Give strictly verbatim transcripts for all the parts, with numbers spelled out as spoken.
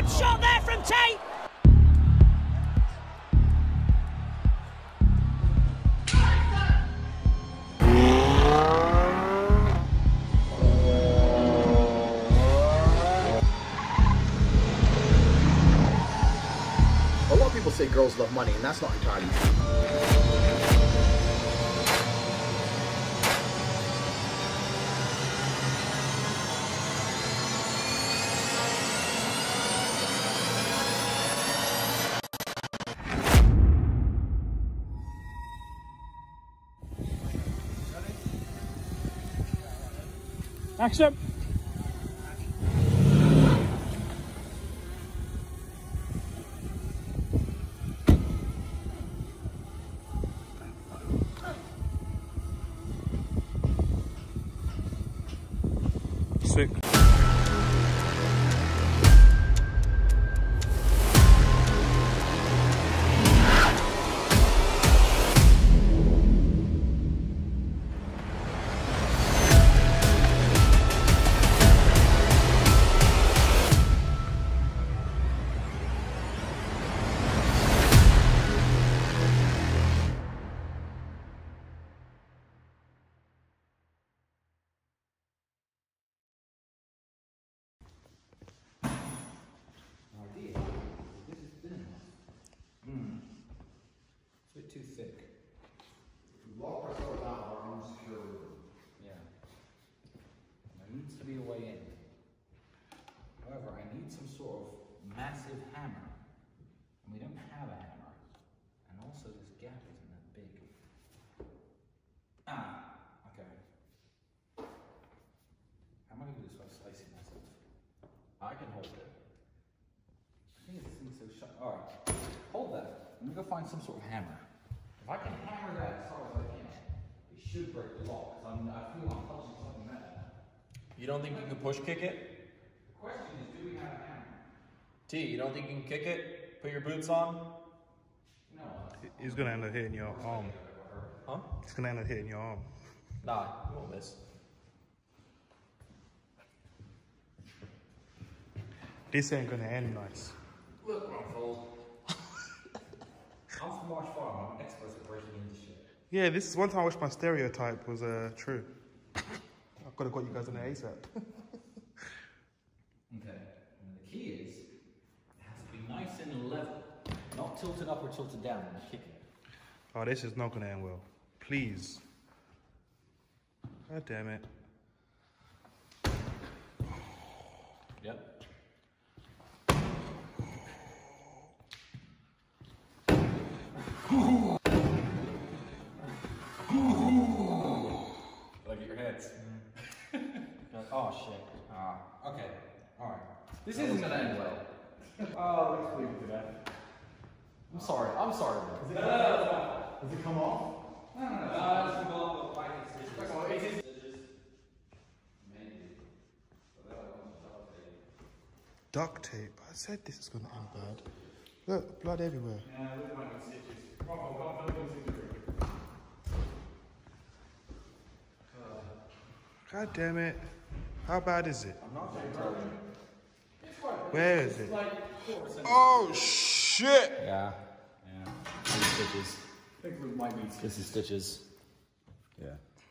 Good shot there from Tate. A lot of people say girls love money, and that's not entirely true. Action! Sick. Too thick. If we lock ourselves out, our arms secure. Yeah. There needs to be a way in. However, I need some sort of massive hammer. And we don't have a hammer. And also this gap isn't that big. Ah, okay. How am I going to do this without slicing myself? I can hold it. I think this thing's so sharp. Alright. Hold that. Let me go find some sort of hammer. If I can hammer that as hard as I can, it should break the lock, because I feel I'm touching something metal. You don't think you can push kick it? The question is, do we have a hammer? T, you don't think you can kick it? Put your boots on? No. He's gonna end up hitting your arm. Huh? He's gonna end up hitting your arm. Nah, you won't miss. This ain't gonna end nice. Look, Rumfold. I'm from Marsh Farm. I'm an expert at breaking into shit. Yeah, this is one time I wish my stereotype was uh, true. I could have got you guys on the ASAP. Okay. And the key is, it has to be nice and level. Not tilted up or tilted down when you're kicking it. Oh, this is not gonna end well. Please. God damn it. Yep. Look at your heads. Oh shit. Ah, okay. Alright. This isn't gonna end well. Oh, let's leave it to that. I'm sorry. I'm sorry. Does it, does it come off? No, no, no. Uh, it's involved with fighting stitches. Duct tape. I said this is gonna end bad. Look, blood everywhere. Yeah, look like stitches. Come on, come on, come on, come on. God damn it. How bad is it? I'm not going to tell you. Where is it? Oh shit! Yeah. Yeah. These stitches. I think we might need to. This is stitches. Yeah.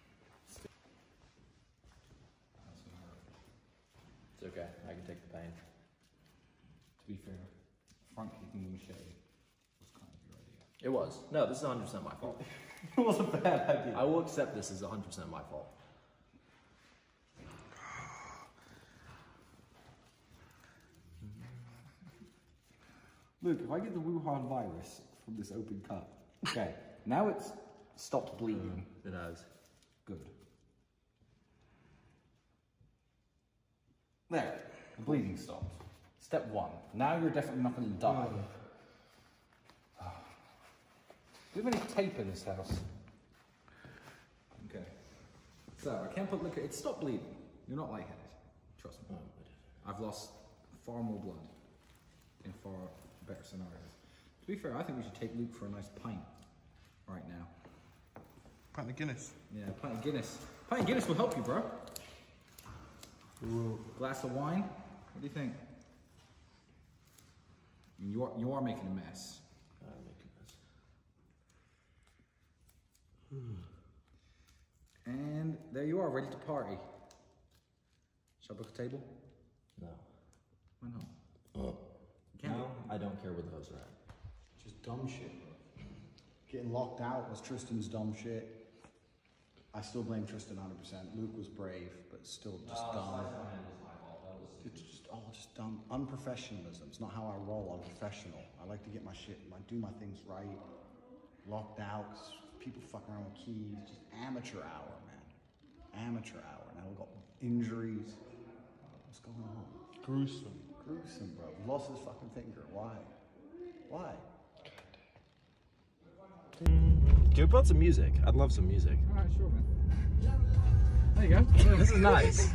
It's okay. I can take the pain. To be fair, front kicking Mouche was kind of your idea. It was. No, this is one hundred percent my fault. It wasn't a bad idea. I will accept this as one hundred percent my fault. Luke, if I get the Wuhan virus from this open cut, okay, now it's stopped bleeding. It has. Good. There, the bleeding stopped. Step one. Now you're definitely not going to die. Do we have any tape in this house? Okay. So, I can't put liquor. It stopped bleeding. You're not lightheaded. Trust me. I've lost far more blood in far better scenarios. To be fair, I think we should take Luke for a nice pint right now. Pint of Guinness. Yeah, pint of Guinness. Pint of Guinness will help you, bro. Ooh. Glass of wine. What do you think? I mean, you are, you are making a mess. I'm making this. And there you are, ready to party. Shall I book a table? No. Why not? Oh. Can't No, I don't care where those are at. Just dumb shit, bro. Getting locked out was Tristan's dumb shit. I still blame Tristan one hundred percent. Luke was brave, but still just dumb. It's just all just dumb. Unprofessionalism. It's not how I roll. I'm professional. I like to get my shit, I do my things right. Locked out, 'cause people fucking around with keys. Just amateur hour, man. Amateur hour. Now we've got injuries. What's going on? Gruesome. Gruesome, bro. Lost his fucking finger. Why? Why? Can we put some music? I'd love some music. Alright, sure, man. There you go. This is nice.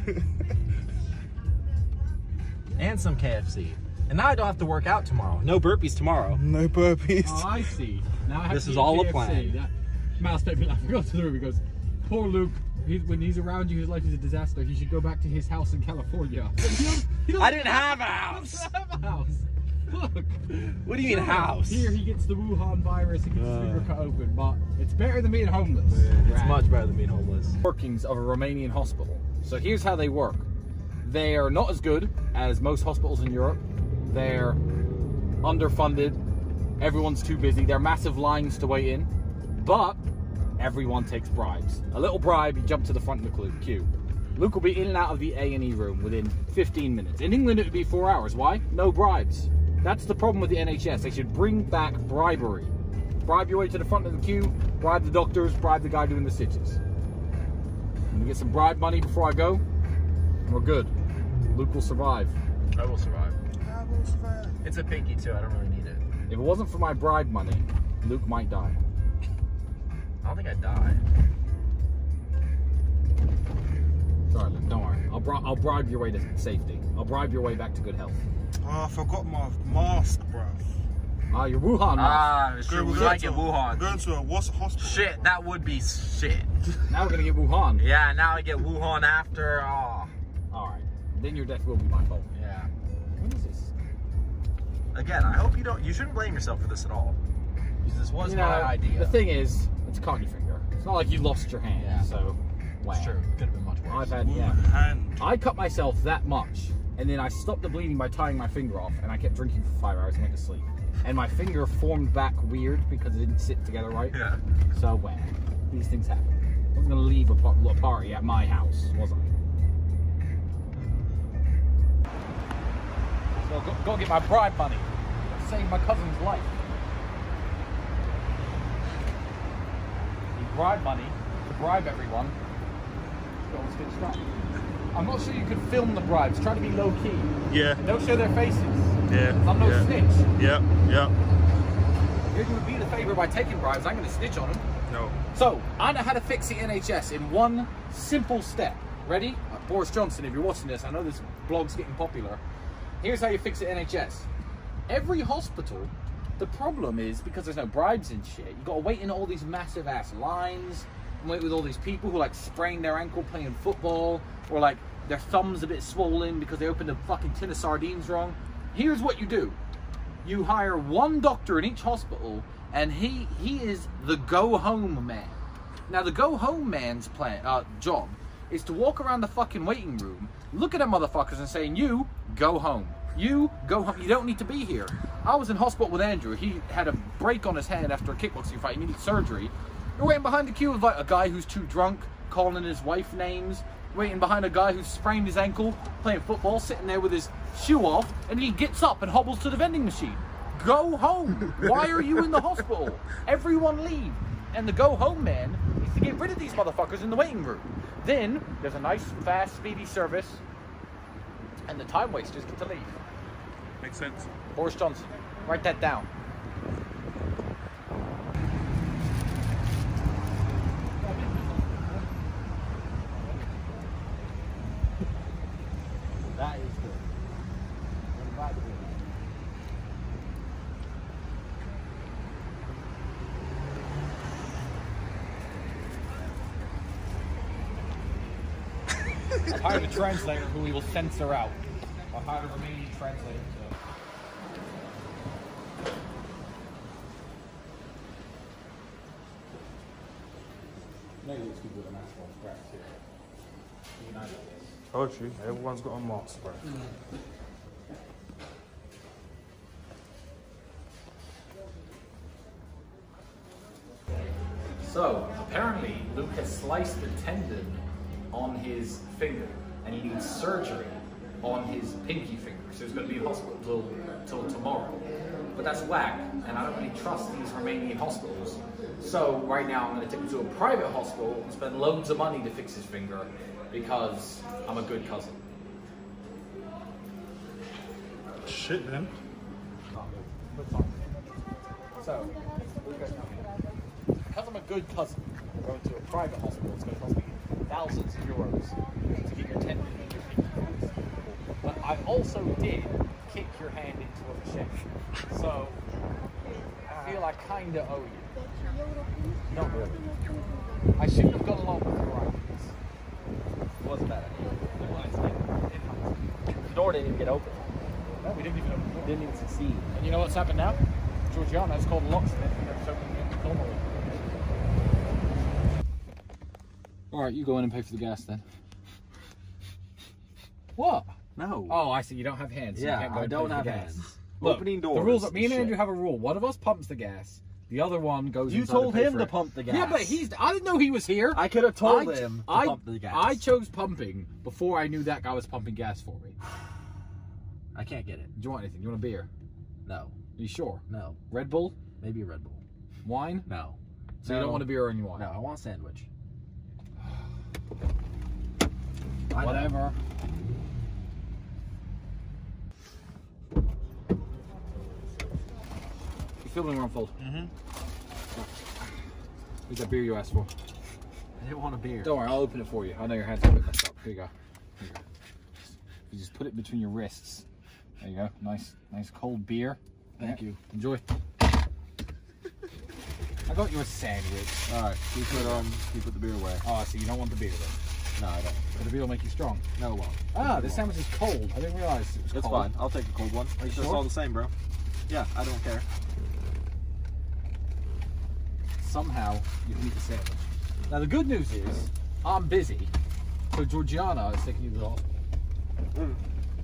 And some K F C. And now I don't have to work out tomorrow. No burpees tomorrow. No burpees. Oh, I see. Now I have This to is eat all a K F C. plan. That, Mouse made me laugh. I got to the room. He goes, poor Luke. He, when he's around you, his life is a disaster. He should go back to his house in California. He doesn't, he doesn't I didn't have a house. have a house. Look. What do you mean Sure, house? Here he gets the Wuhan virus and gets his Uh. finger cut open, but it's better than being homeless. It's Right. much better than being homeless. Workings of a Romanian hospital. So here's how they work. They are not as good as most hospitals in Europe. They're underfunded. Everyone's too busy. There are massive lines to wait in. But everyone takes bribes. A little bribe, you jump to the front of the queue. Luke will be in and out of the A and E room within fifteen minutes. In England, it would be four hours. Why? No bribes. That's the problem with the N H S. They should bring back bribery. Bribe your way to the front of the queue, bribe the doctors, bribe the guy doing the stitches. I'm gonna get some bribe money before I go, and we're good. Luke will survive. I will survive. I will survive. It's a pinky too. I don't really need it. If it wasn't for my bribe money, Luke might die. I don't think I'd die. Sorry, Luke, don't worry. I'll, bri I'll bribe your way to safety. I'll bribe your way back to good health. Oh, I forgot my mask, bruv. Ah, your Wuhan mask. Ah, sure. We Going might to- get Wuhan. Going to a what's hospital? Shit, that would be shit. Now we're gonna get Wuhan. Yeah, now I get Wuhan after. Oh, Alright. Then your death will be my fault. yeah. What is this? Again, I hope you don't. You shouldn't blame yourself for this at all. Because this was You my know, idea. The thing is, it's a cocky finger. It's not like you lost your hand, Yeah. so wow. It's true. Could have been much worse. I've had yeah. Hand. I cut myself that much, and then I stopped the bleeding by tying my finger off, and I kept drinking for five hours and went to sleep. And my finger formed back weird because it didn't sit together right. Yeah. So wow, these things happen. I wasn't gonna leave a, par a party at my house, was I? So go, go get my bribe money. Save my cousin's life. Need bribe money to bribe everyone. Go and stitch that. I'm not sure you could film the bribes. Try to be low key. Yeah. Don't show their faces. Yeah. I'm no yeah. snitch. Yeah. Yeah. You're going to be the favour by taking bribes. I'm going to snitch on them. No. So, I know how to fix the N H S in one simple step. Ready? Uh, Boris Johnson, if you're watching this, I know this blog's getting popular. Here's how you fix the N H S. Every hospital, the problem is because there's no bribes and shit, you got to wait in all these massive ass lines, and wait with all these people who like sprain their ankle playing football, or like their thumb's a bit swollen because they opened a fucking tin of sardines wrong. Here's what you do. You hire one doctor in each hospital, and he he is the go-home man. Now, the go-home man's plan, uh, job is to walk around the fucking waiting room, look at them motherfuckers and saying, you, go home. You, go home. You don't need to be here. I was in hospital with Andrew. He had a break on his hand after a kickboxing fight. He needed surgery. We're waiting behind the queue with like a guy who's too drunk, calling his wife names, waiting behind a guy who's sprained his ankle, playing football, sitting there with his shoe off, and he gets up and hobbles to the vending machine. Go home. Why are you in the hospital? Everyone leave. And the go home man is to get rid of these motherfuckers in the waiting room. Then there's a nice, fast, speedy service, and the time wasters get to leave. Makes sense. Boris Johnson, write that down. That is good. I've hired a translator who we will censor out. I've hired a Romanian translator. So. Maybe it's good with an asphalt scratch here. You know this. Told you, everyone's got a mask, bro. So, apparently, Luke has sliced the tendon on his finger, and he needs surgery on his pinky finger. So he's going to be in hospital till, till tomorrow. But that's whack, and I don't really trust these Romanian hospitals. So right now I'm going to take him to a private hospital and spend loads of money to fix his finger because I'm a good cousin. Shit, man. So, because I'm a good cousin, I'm going to a private hospital. It's going to cost me thousands of euros to get your tendon in your pinky. But I also did kick your hand into a machete. So, I feel I kind of owe you. Not really. I shouldn't have gone along with your ideas. It wasn't bad idea. The door didn't even get open. No, we didn't even open the door. Didn't even succeed. And you know what's happened now? Georgiana's called a locksmith and they're just opening it normally. Alright, you go in and pay for the gas then. What? No. Oh, I see. You don't have hands. So you yeah, can't go I and don't pay for have the gas. hands. Look, Opening doors. The rules. Are, me and shit. Andrew have a rule. One of us pumps the gas. The other one goes. You inside told to pay him for to it. pump the gas. Yeah, but he's. I didn't know he was here. I could have told I, him to I, pump the gas. I chose pumping before I knew that guy was pumping gas for me. I can't get it. Do you want anything? You want a beer? No. Are you sure? No. Red Bull? Maybe a Red Bull. Wine? No. So no. you don't want a beer or any wine? No, I want a sandwich. Whatever. You filming or unfold? Mm-hmm. What's that beer you asked for? I didn't want a beer. Don't worry, I'll open it for you. I know your hands are a bit messed up. Here you go. Here you go. You just put it between your wrists. There you go. Nice, nice cold beer. Thank Yeah. you. Enjoy. I got you a sandwich. All right. You put um. You put the beer away. Oh, so you don't want the beer then? No, I don't. But the beer will make you strong. No, it won't. Ah, this sandwich is cold. I didn't realize it was It's cold. fine. I'll take the cold one. Are you It's sure? just all the same, bro. Yeah, I don't care. Somehow you can eat the sandwich. Now the good news is I'm busy, so Georgiana is taking you to the hospital. Mm.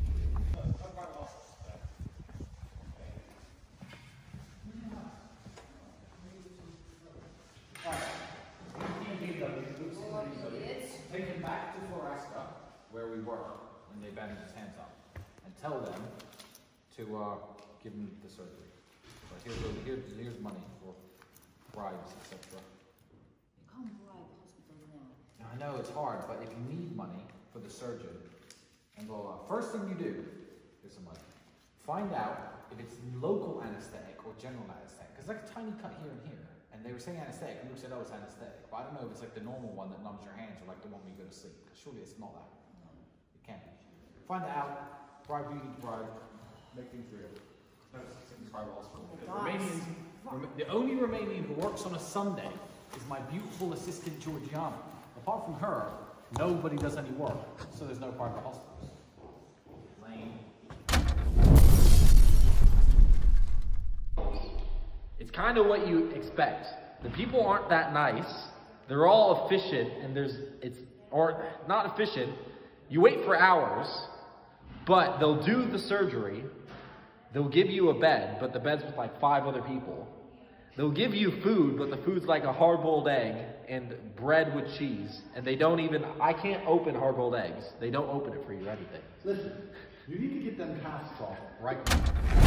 Take him back to Floresca, where we were when they bandaged his hands up, and tell them to uh, give him the surgery. But here's, the, here's, here's money for bribes, et cetera. You can't bribe hospitals now. I know it's hard, but if you need money for the surgeon, and blah, blah, first thing you do, here's some money. Find out if it's local anesthetic or general anesthetic, because like a tiny cut here and here. And they were saying anesthetic, and Luke said, oh, it's anesthetic. But I don't know if it's like the normal one that numbs your hands or like the one where you go to sleep. Because surely it's not that. It can't be. Find that out. Bribe who you need to bribe. Make things real. No, it's in private hospital. The Romanians, Roma- the only Romanian who works on a Sunday is my beautiful assistant Georgiana. Apart from her, nobody does any work. So there's no private hospitals. Lame. It's kind of what you expect. The people aren't that nice. They're all efficient, and there's it's or not efficient. You wait for hours, but they'll do the surgery. They'll give you a bed, but the bed's with like five other people. They'll give you food, but the food's like a hard-boiled egg and bread with cheese. And they don't even, I can't open hard-boiled eggs. They don't open it for you or anything. Listen, you need to get them casts off right now.